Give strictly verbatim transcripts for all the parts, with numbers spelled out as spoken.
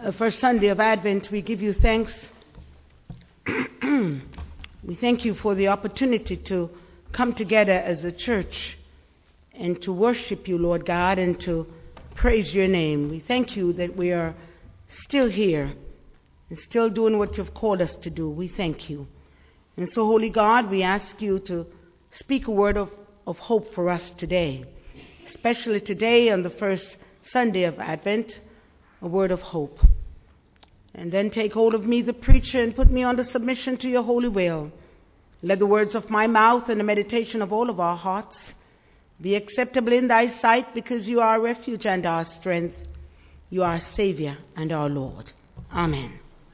the first Sunday of Advent, we give you thanks. We thank you for the opportunity to come together as a church and to worship you, Lord God, and to praise your name. We thank you that we are still here and still doing what you've called us to do. We thank you. And so, Holy God, we ask you to speak a word of, of hope for us today, especially today on the first Sunday of Advent, a word of hope. And then take hold of me, the preacher, and put me under submission to your holy will. Let the words of my mouth and the meditation of all of our hearts be acceptable in thy sight, because you are our refuge and our strength. You are our Savior and our Lord. Amen.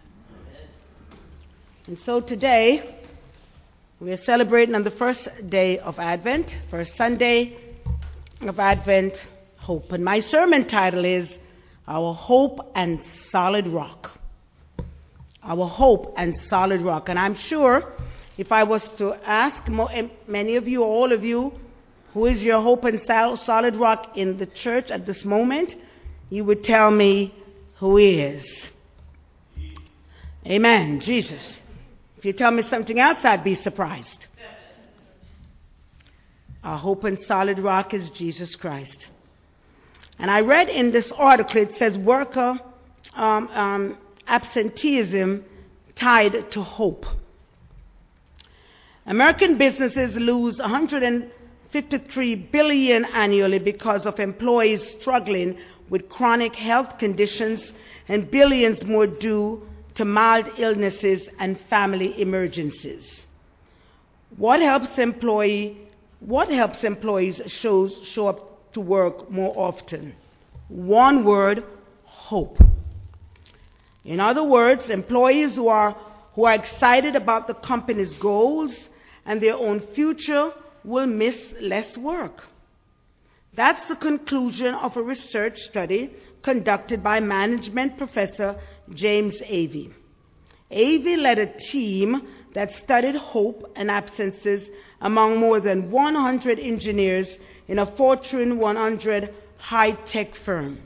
And so today, we are celebrating on the first day of Advent, first Sunday of Advent, hope. And my sermon title is Our Hope and Solid Rock. Our hope and solid rock. And I'm sure if I was to ask many of you, all of you, who is your hope and solid rock in the church at this moment, you would tell me who is. Amen. Jesus. If you tell me something else, I'd be surprised. Our hope and solid rock is Jesus Christ. And I read in this article, it says worker um, um, absenteeism tied to hope. American businesses lose one hundred fifty-three billion dollars annually because of employees struggling with chronic health conditions, and billions more due to mild illnesses and family emergencies. What helps employee what helps employees show, show up to work more often? One word: hope. In other words, employees who are who are excited about the company's goals and their own future will miss less work. That's the conclusion of a research study conducted by management professor James Avey. Avey led a team that studied hope and absences among more than one hundred engineers in a Fortune one hundred high-tech firm.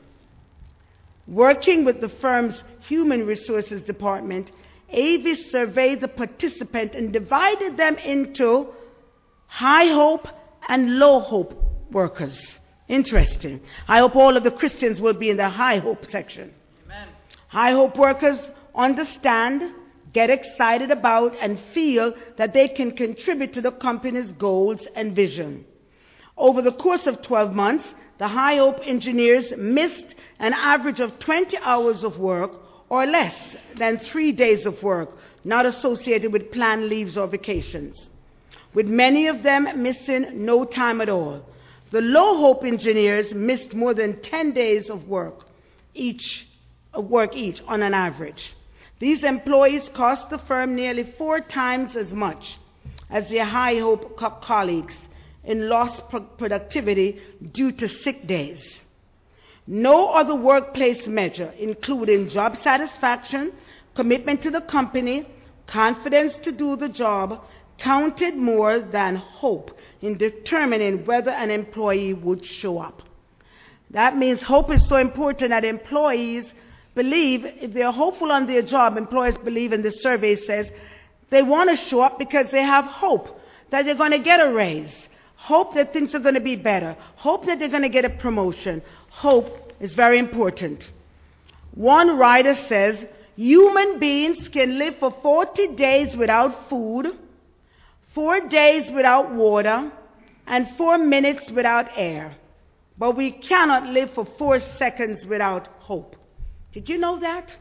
Working with the firm's human resources department, Avey surveyed the participants and divided them into high hope and low hope workers. Interesting. I hope all of the Christians will be in the high hope section. Amen. High hope workers understand, get excited about, and feel that they can contribute to the company's goals and vision. Over the course of twelve months, the high hope engineers missed an average of twenty hours of work, or less than three days of work, not associated with planned leaves or vacations, with many of them missing no time at all. The low hope engineers missed more than ten days of work each, of work each on an average. These employees cost the firm nearly four times as much as their high hope co- colleagues in lost pro- productivity due to sick days. No other workplace measure, including job satisfaction, commitment to the company, confidence to do the job, counted more than hope in determining whether an employee would show up. That means hope is so important that employees believe, if they're hopeful on their job, employees believe, and the survey says, they want to show up because they have hope that they're going to get a raise, hope that things are going to be better, hope that they're going to get a promotion. Hope is very important. One writer says, human beings can live for forty days without food, four days without water, and four minutes without air. But we cannot live for four seconds without hope. Did you know that?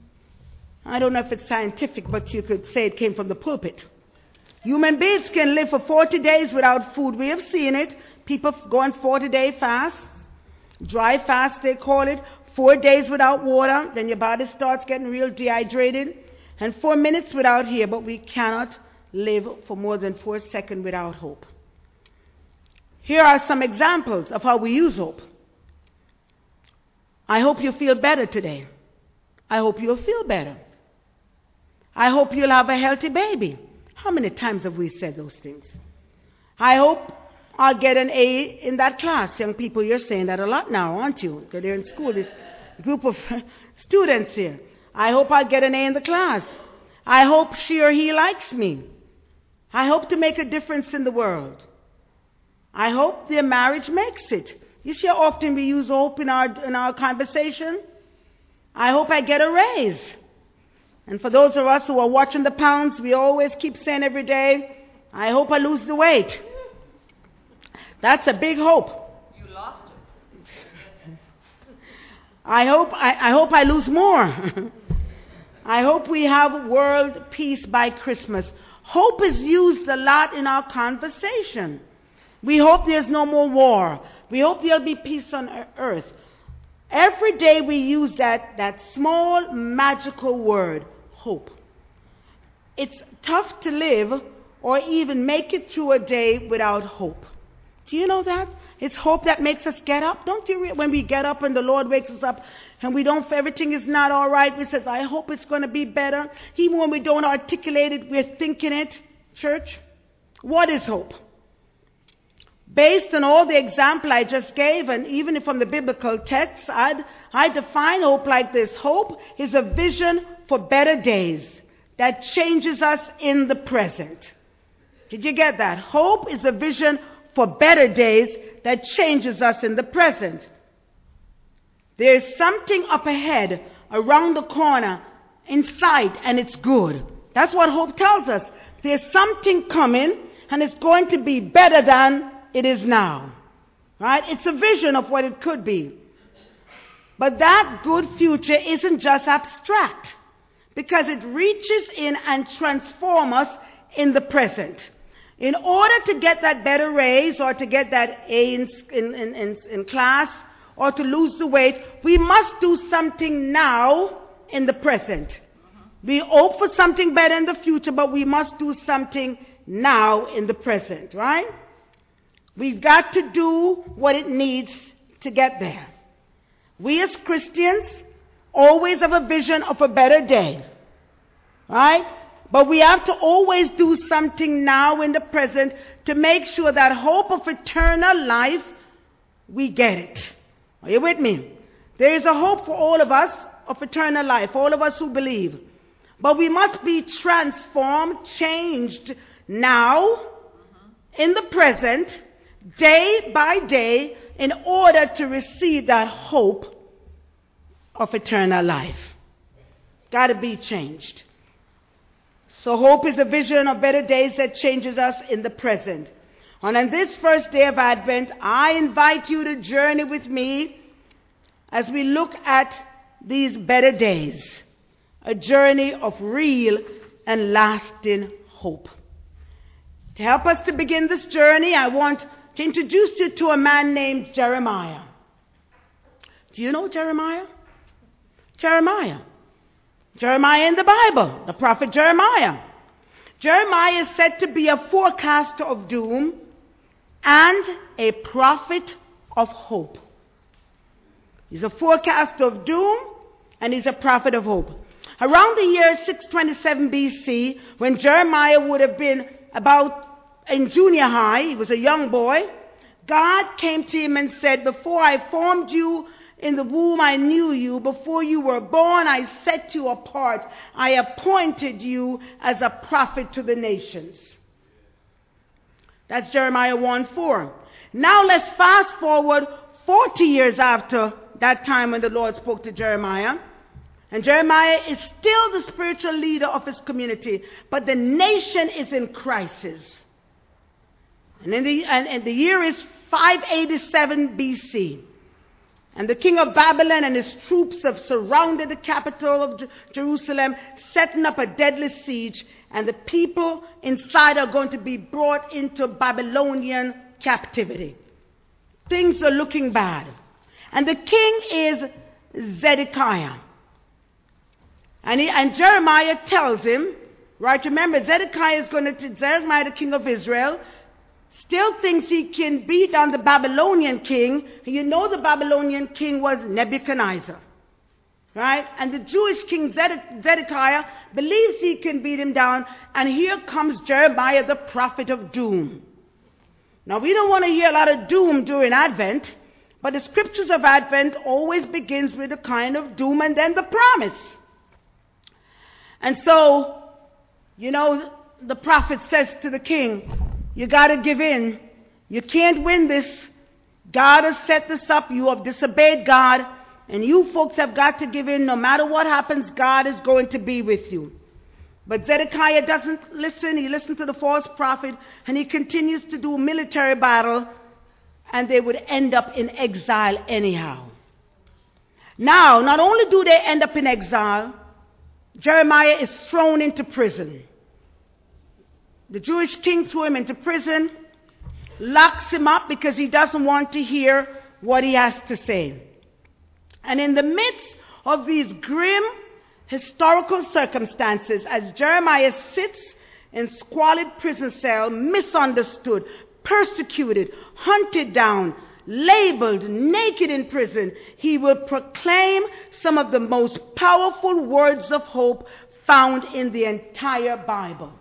I don't know if it's scientific, but you could say it came from the pulpit. Human beings can live for forty days without food. We have seen it. People go on forty-day fast. Dry fast, they call it. Four days without water. Then your body starts getting real dehydrated. And four minutes without air. But we cannot live for more than four seconds without hope. Here are some examples of how we use hope. I hope you feel better today. I hope you'll feel better. I hope you'll have a healthy baby. How many times have we said those things? I hope I'll get an A in that class. Young people, you're saying that a lot now, aren't you? Because they're in school. This, group of students here. I hope I get an A in the class. I hope she or he likes me. I hope to make a difference in the world. I hope their marriage makes it. You see how often we use hope in our, in our conversation? I hope I get a raise. And for those of us who are watching the pounds, we always keep saying every day, I hope I lose the weight. That's a big hope. You lost it. I hope I, I hope I lose more. I hope we have world peace by Christmas. Hope is used a lot in our conversation. We hope there's no more war. We hope there'll be peace on earth. Every day we use that, that small magical word, hope. It's tough to live or even make it through a day without hope. Do you know that? It's hope that makes us get up. Don't you re- when we get up and the Lord wakes us up and we don't, everything is not all right, we says, I hope it's going to be better. Even when we don't articulate it, we're thinking it. Church, what is hope? Based on all the example I just gave, and even from the biblical text, I'd, I define hope like this. Hope is a vision for better days that changes us in the present. Did you get that? Hope is a vision for better days that changes us in the present. There's something up ahead, around the corner, in sight, and it's good. That's what hope tells us. There's something coming, and it's going to be better than it is now. Right? It's a vision of what it could be. But that good future isn't just abstract, because it reaches in and transforms us in the present. In order to get that better raise or to get that A in, in, in, in class or to lose the weight, we must do something now in the present. Uh-huh. We hope for something better in the future, but we must do something now in the present, right? We've got to do what it needs to get there. We as Christians always have a vision of a better day, right? But we have to always do something now in the present to make sure that hope of eternal life, we get it. Are you with me? There is a hope for all of us of eternal life, all of us who believe. But we must be transformed, changed now, mm-hmm. in the present, day by day, in order to receive that hope of eternal life. Got to be changed. So hope is a vision of better days that changes us in the present. And on this first day of Advent, I invite you to journey with me as we look at these better days. A journey of real and lasting hope. To help us to begin this journey, I want to introduce you to a man named Jeremiah. Do you know Jeremiah? Jeremiah. Jeremiah in the Bible, the prophet Jeremiah. Jeremiah is said to be a forecaster of doom and a prophet of hope. He's a forecaster of doom and he's a prophet of hope. Around the year six twenty-seven B C, when Jeremiah would have been about in junior high, he was a young boy, God came to him and said, before I formed you in the womb, I knew you. Before you were born, I set you apart. I appointed you as a prophet to the nations. That's Jeremiah one four. Now let's fast forward forty years after that time when the Lord spoke to Jeremiah. And Jeremiah is still the spiritual leader of his community, but the nation is in crisis. And, in the, and, and the year is five eighty-seven B C. And the king of Babylon and his troops have surrounded the capital of J- Jerusalem, setting up a deadly siege, and the people inside are going to be brought into Babylonian captivity. Things are looking bad. And the king is Zedekiah. And, he, and Jeremiah tells him, right, remember Zedekiah is going to, Zedekiah the king of Israel, still thinks he can beat down the Babylonian king. You know the Babylonian king was Nebuchadnezzar. Right? And the Jewish king Zedekiah believes he can beat him down. And here comes Jeremiah, the prophet of doom. Now we don't want to hear a lot of doom during Advent, But the scriptures of Advent always begins with a kind of doom and then the promise. And so, you know, the prophet says to the king, you got to give in. You can't win this. God has set this up. You have disobeyed God. And you folks have got to give in. No matter what happens, God is going to be with you. But Zedekiah doesn't listen. He listened to the false prophet. And he continues to do military battle. And they would end up in exile anyhow. Now, not only do they end up in exile, Jeremiah is thrown into prison. The Jewish king threw him into prison, locks him up because he doesn't want to hear what he has to say. And in the midst of these grim historical circumstances, as Jeremiah sits in squalid prison cell, misunderstood, persecuted, hunted down, labeled, naked in prison, he will proclaim some of the most powerful words of hope found in the entire Bible.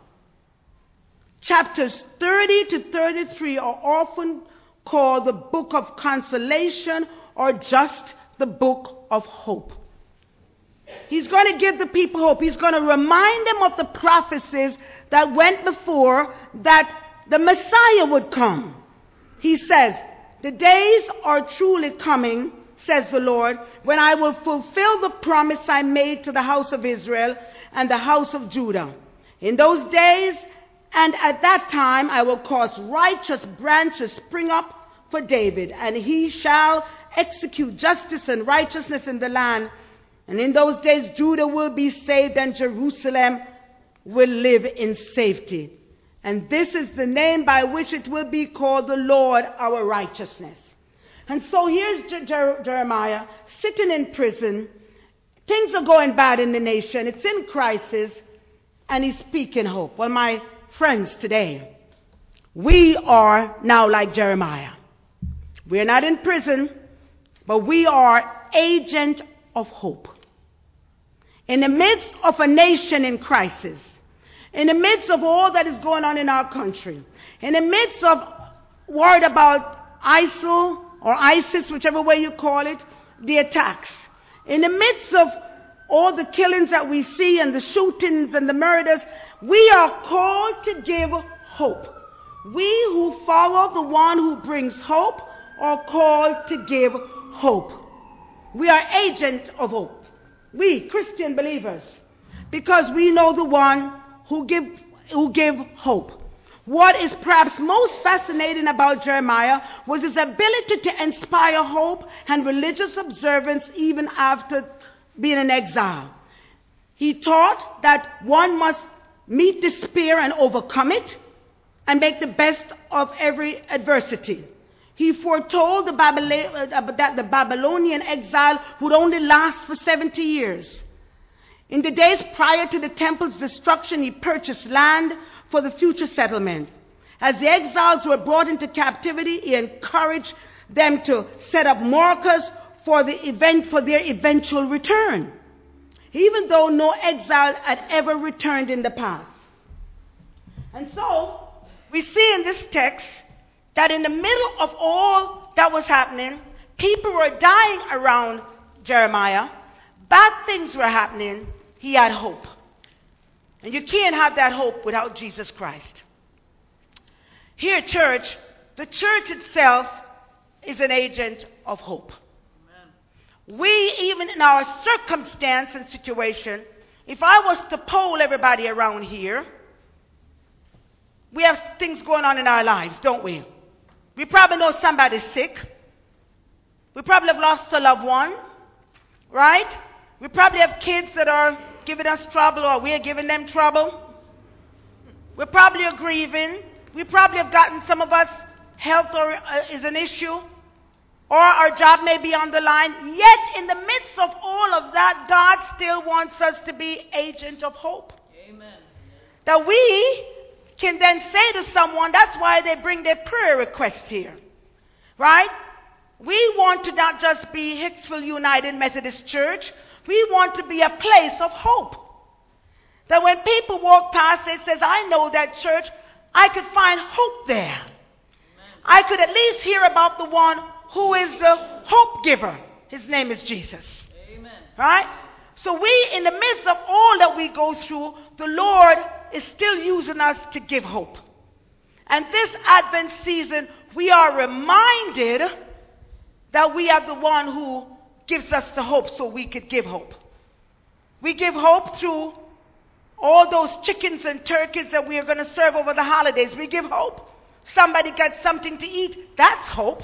Chapters thirty to thirty-three are often called the book of consolation or just the book of hope. He's going to give the people hope. He's going to remind them of the prophecies that went before, that the Messiah would come. He says, the days are truly coming, says the Lord, when I will fulfill the promise I made to the house of Israel and the house of Judah. In those days and at that time I will cause righteous branches spring up for David, and he shall execute justice and righteousness in the land. And in those days Judah will be saved and Jerusalem will live in safety. And this is the name by which it will be called, the Lord our righteousness. And so here's Jer- Jer- Jeremiah sitting in prison. Things are going bad in the nation. It's in crisis. And he's speaking hope. Well, my friends, today, we are now like Jeremiah. We are not in prison, but we are agent of hope. In the midst of a nation in crisis, in the midst of all that is going on in our country, in the midst of worried about ISIL or ISIS, whichever way you call it, the attacks, in the midst of all the killings that we see and the shootings and the murders, we are called to give hope. We who follow the one who brings hope are called to give hope. We are agents of hope. We, Christian believers, because we know the one who give, who give hope. What is perhaps most fascinating about Jeremiah was his ability to inspire hope and religious observance even after being in exile. He taught that one must meet despair and overcome it and make the best of every adversity. He foretold the Babylon, that the Babylonian exile would only last for seventy years. In the days prior to the temple's destruction, he purchased land for the future settlement. As the exiles were brought into captivity, he encouraged them to set up markers for the event, for their eventual return, even though no exile had ever returned in the past. And so, we see in this text that in the middle of all that was happening, people were dying around Jeremiah, bad things were happening, he had hope. And you can't have that hope without Jesus Christ. Here, church, the church itself is an agent of hope. Amen. We, even in our circumstance and situation, if I was to poll everybody around here, we have things going on in our lives, don't we? We probably know somebody's sick. We probably have lost a loved one, right? We probably have kids that are giving us trouble, or we are giving them trouble. We probably are grieving. We probably have gotten, some of us, health or, uh, is an issue, or our job may be on the line. Yet, in the midst of all of that, God still wants us to be agents of hope. Amen. That we can then say to someone, that's why they bring their prayer request here, right? We want to not just be Hicksville United Methodist Church. We want to be a place of hope. That when people walk past, it says, I know that church, I could find hope there. Amen. I could at least hear about the one who is the hope giver. His name is Jesus. Amen. Right? So we, in the midst of all that we go through, the Lord is still using us to give hope. And this Advent season, we are reminded that we are the one who gives us the hope so we could give hope. We give hope through all those chickens and turkeys that we are going to serve over the holidays. We give hope. Somebody gets something to eat. That's hope.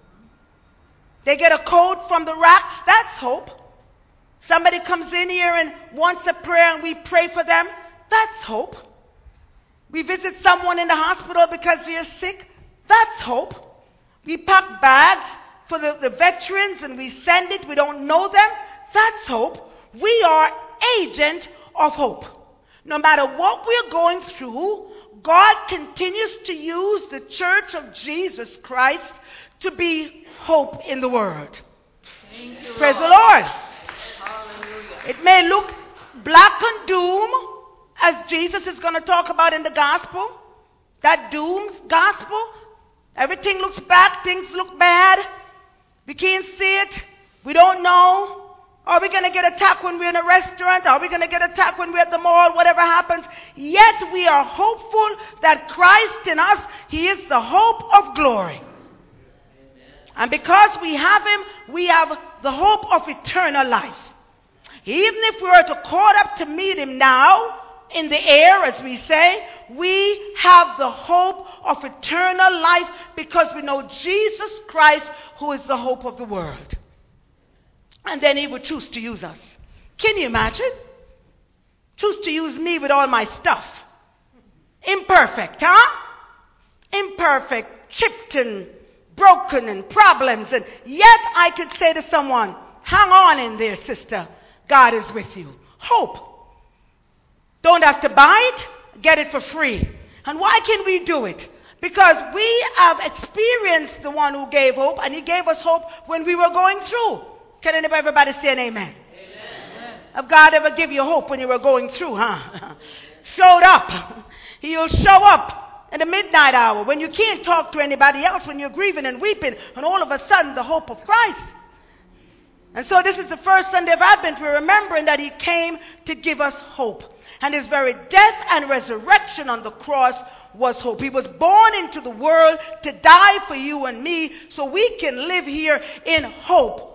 They get a coat from the racks. That's hope. Somebody comes in here and wants a prayer and we pray for them. That's hope. We visit someone in the hospital because they're sick. That's hope. We pack bags for the, the veterans and we send it. We don't know them. That's hope. We are agent of hope. No matter what we're going through, God continues to use the church of Jesus Christ to be hope in the world. Thank you, Praise Lord. the Lord. Hallelujah. It may look black and doom, as Jesus is going to talk about in the gospel. That doom gospel. Everything looks bad. Things look bad. We can't see it. We don't know. Are we going to get attacked when we're in a restaurant? Are we going to get attacked when we're at the mall? Whatever happens. Yet we are hopeful that Christ in us, He is the hope of glory. And because we have Him, we have the hope of eternal life. Even if we were to caught up to meet Him now, in the air, as we say, we have the hope of eternal life because we know Jesus Christ, who is the hope of the world. And then He would choose to use us. Can you imagine? Choose to use me with all my stuff. Imperfect, huh? Imperfect, chipped and broken and problems. And yet I could say to someone, hang on in there, sister. God is with you. Hope. Don't have to buy it. Get it for free. And why can we do it? Because we have experienced the one who gave hope, and He gave us hope when we were going through. Can anybody, everybody say an amen? Amen. Have God ever give you hope when you were going through, huh? Showed up. He'll show up in the midnight hour when you can't talk to anybody else, when you're grieving and weeping, and all of a sudden the hope of Christ. And so this is the first Sunday of Advent. We're remembering that He came to give us hope. And His very death and resurrection on the cross was hope. He was born into the world to die for you and me so we can live here in hope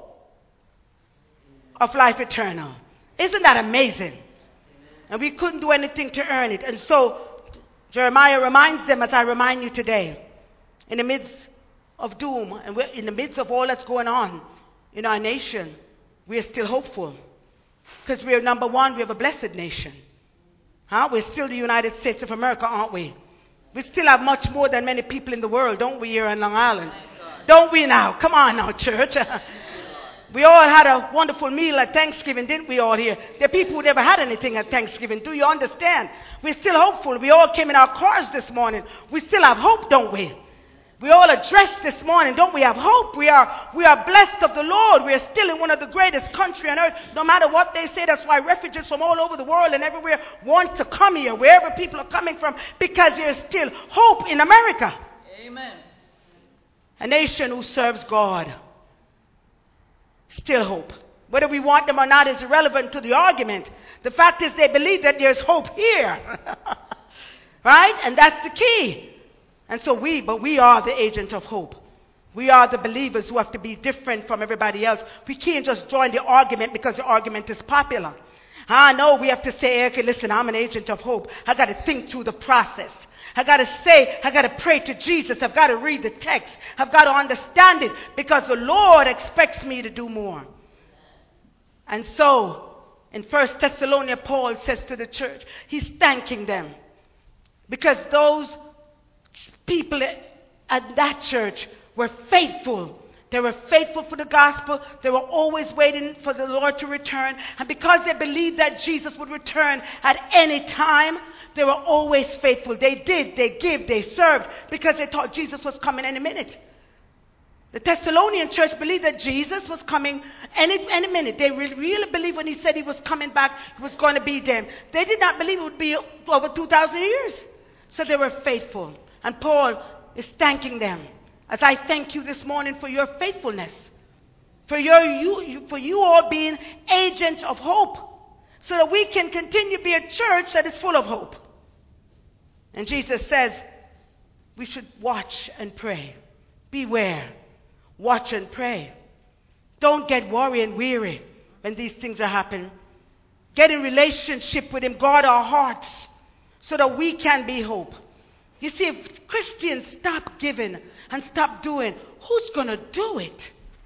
of life eternal. Isn't that amazing? And we couldn't do anything to earn it. And so Jeremiah reminds them, as I remind you today, in the midst of doom and we're in the midst of all that's going on in our nation, we are still hopeful. Because we are, number one, we have a blessed nation. Huh? We're still the United States of America, aren't we? We still have much more than many people in the world, don't we, here in Long Island? Don't we now? Come on now, church. We all had a wonderful meal at Thanksgiving, didn't we all here? There are people who never had anything at Thanksgiving. Do you understand? We're still hopeful. We all came in our cars this morning. We still have hope, don't we? We all are dressed this morning. Don't we have hope? We are, we are blessed of the Lord. We are still in one of the greatest countries on earth. No matter what they say, that's why refugees from all over the world and everywhere want to come here, wherever people are coming from, because there's still hope in America. Amen. A nation who serves God. Still hope. Whether we want them or not is irrelevant to the argument. The fact is they believe that there's hope here. Right? And that's the key. And so we, but we are the agent of hope. We are the believers who have to be different from everybody else. We can't just join the argument because the argument is popular. I know we have to say, okay, listen, I'm an agent of hope. I got to think through the process. I got to say, I got to pray to Jesus. I've got to read the text. I've got to understand it because the Lord expects me to do more. And so, in First Thessalonians, Paul says to the church, he's thanking them because those people at that church were faithful. They were faithful for the gospel. They were always waiting for the Lord to return. And because they believed that Jesus would return at any time, they were always faithful. They did, they gave, they served because they thought Jesus was coming any minute. The Thessalonian church believed that Jesus was coming any, any minute. They really, really believed when He said He was coming back, He was going to be them. They did not believe it would be over two thousand years. So they were faithful. And Paul is thanking them As I thank you this morning for your faithfulness, for your you, you for you all being agents of hope, so that we can continue to be a church that is full of hope. And Jesus says we should watch and pray. Beware. Watch and pray. Don't get worried and weary when these things are happening. Get in relationship with him. Guard our hearts so that we can be hope. You see, if Christians stop giving and stop doing, who's going to do it?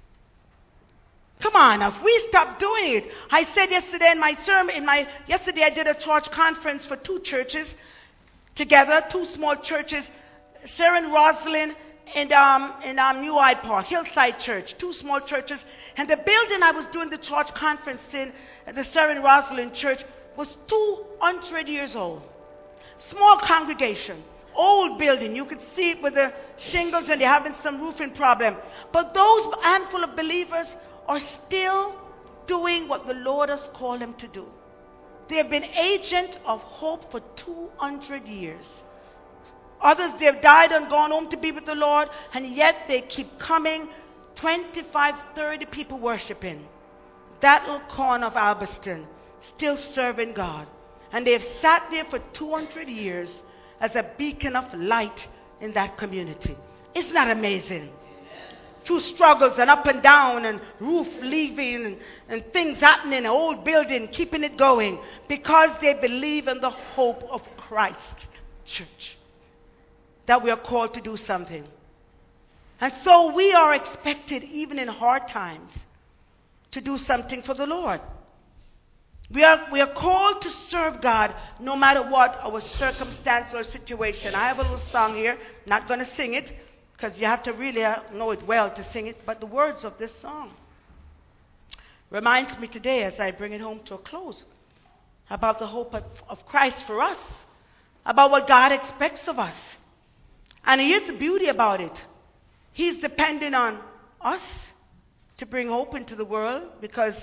Come on, if we stop doing it. I said yesterday in my sermon, in my yesterday I did a church conference for two churches together, two small churches, Sarah and Roslyn and um, in um, New Hyde Park, Hillside Church, two small churches. And the building I was doing the church conference in, the Sarah and Roslyn Church, was two hundred years old. Small congregation. Old building. You could see it with the shingles and they're having some roofing problem. But those handful of believers are still doing what the Lord has called them to do. They have been agent of hope for two hundred years. Others, they have died and gone home to be with the Lord, and yet they keep coming. twenty-five, thirty people worshiping. That little corner of Alberston, still serving God. And they have sat there for two hundred years as a beacon of light in that community. Isn't that amazing? Through struggles and up and down and roof leaving and, and things happening, an old building, keeping it going, because they believe in the hope of Christ. Church, that we are called to do something. And so we are expected, even in hard times, to do something for the Lord. We are, we are called to serve God no matter what our circumstance or situation. I have a little song here, not going to sing it, because you have to really know it well to sing it, but the words of this song reminds me today, as I bring it home to a close, about the hope of, of Christ for us, about what God expects of us. And here's the beauty about it. He's depending on us to bring hope into the world, because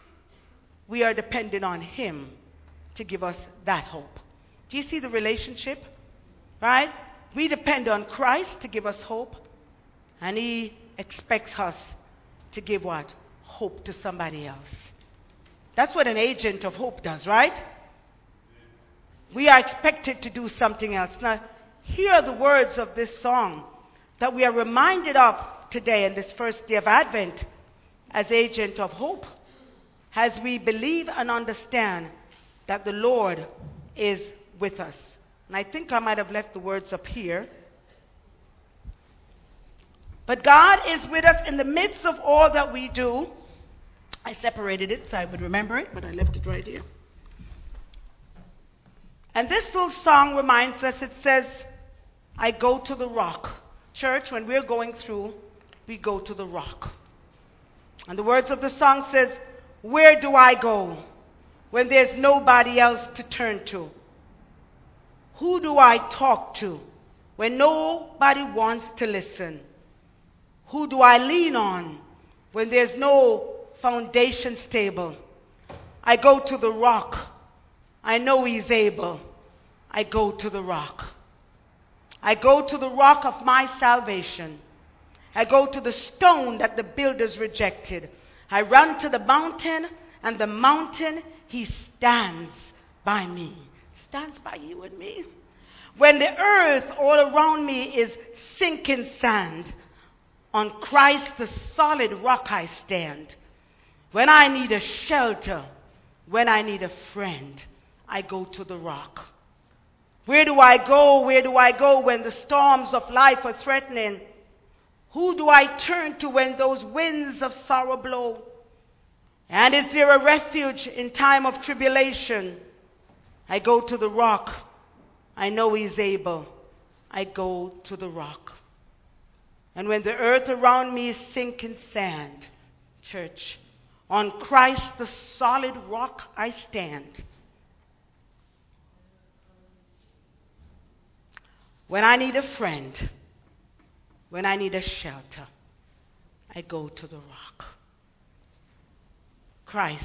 we are dependent on him to give us that hope. Do you see the relationship? Right? We depend on Christ to give us hope, and he expects us to give what? Hope to somebody else. That's what an agent of hope does, right? We are expected to do something else. Now, here are the words of this song that we are reminded of today in this first day of Advent as agent of hope, as we believe and understand that the Lord is with us. And I think I might have left the words up here. But God is with us in the midst of all that we do. I separated it so I would remember it, but I left it right here. And this little song reminds us, it says, I go to the rock. Church, when we're going through, we go to the rock. And the words of the song says, where do I go when there's nobody else to turn to? Who do I talk to when nobody wants to listen? Who do I lean on when there's no foundation stable? I go to the rock. I know he's able. I go to the rock. I go to the rock of my salvation. I go to the stone that the builders rejected. I run to the mountain, and the mountain, he stands by me. Stands by you and me. When the earth all around me is sinking sand, on Christ the solid rock I stand. When I need a shelter, when I need a friend, I go to the rock. Where do I go? Where do I go when the storms of life are threatening? Who do I turn to when those winds of sorrow blow? And is there a refuge in time of tribulation? I go to the rock. I know he's able. I go to the rock. And when the earth around me is sinking sand, church, on Christ the solid rock I stand. When I need a friend, when I need a shelter, I go to the rock. Christ,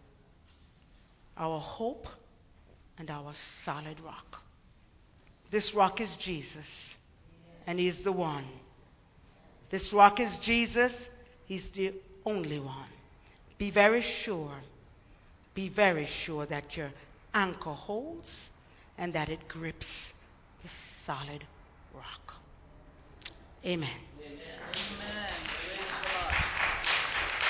our hope and our solid rock. This rock is Jesus, and he's the one This rock is Jesus. He's the only one. Be very sure, be very sure that your anchor holds and that it grips the solid rock. Amen. Amen.